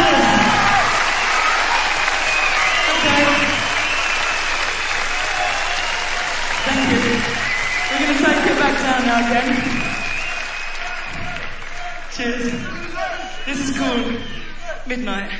Thank you. We're going to take it back down now again. Cheers. This is called Midnight.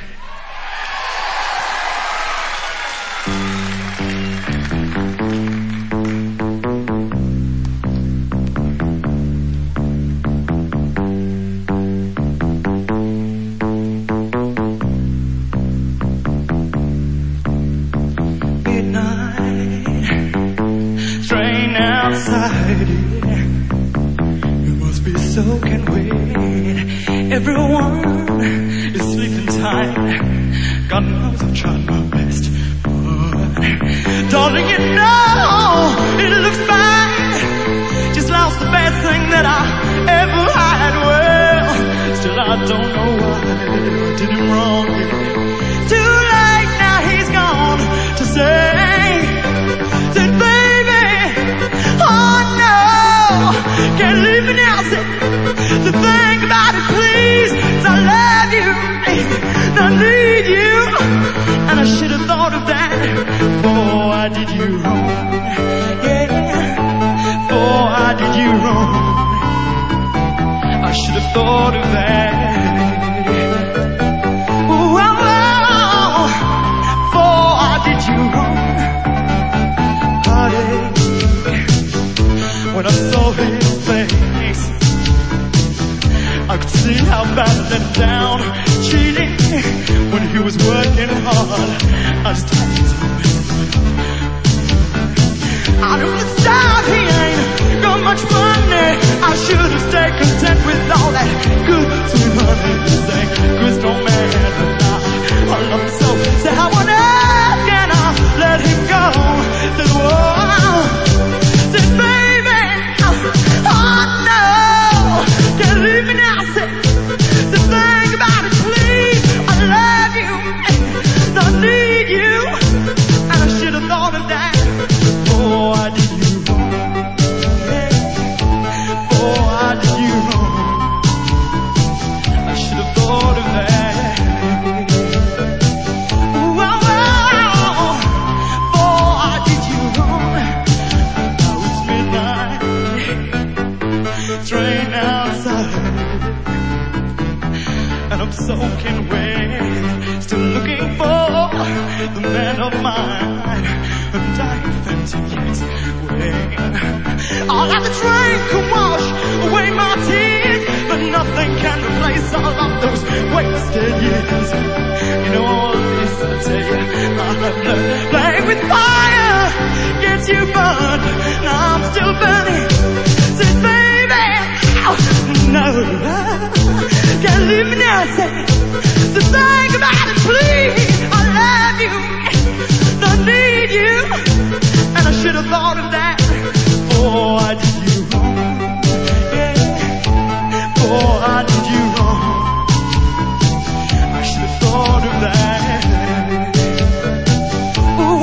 Soaking wet, everyone is sleeping tight. God knows I've tried my best, but darling, you know it looks bad. Just lost the best thing that I ever had. Well, still I don't know why I did him wrong. Too late now, he's gone to say, said baby, oh no, can't leave me now. Said, the thing about it, please, is I love you, and I need you, and I should have thought of that before I did you wrong. Yeah, before I did you wrong, I should have thought of that. Ooh, before I did you wrong. Heartache when I saw his face, I could see how bad I let him down. Cheating when he was working hard, I just had to tell him. I don't understand, he ain't got much money. I should have stayed content with all that good sweet honey. This ain't Crystal Man, but I love him so. Say how on earth can I let him go? Said whoa, said baby, oh no, can't leave me now. Said the thing about it, please, I love you, and I need you, and I should have thought of that before I did you wrong. Yeah, before I did you wrong, I should have thought of that. Ooh, before I did you wrong. Now it's midnight, it's rain outside, and I'm soaking wet, still looking for the man of mine, and I ain't felt him yet. All of the train can wash away my tears, but nothing can replace all of those wasted years. You know all this, I tell you, I have learned. Playing with fire gets you burned. Now I'm still burning. Said baby, oh, no, can't leave me now. Say the thing about it, please, I love you, I need you, and I should have thought of that before I did you wrong. Yeah, before I did you wrong, I should have thought of that. Ooh,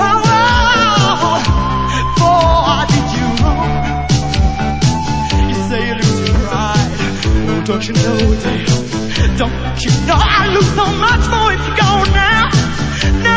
before I did you wrong. You say you lose your pride, oh, don't you know, dear? Don't you know I lose so much more if you go now? No,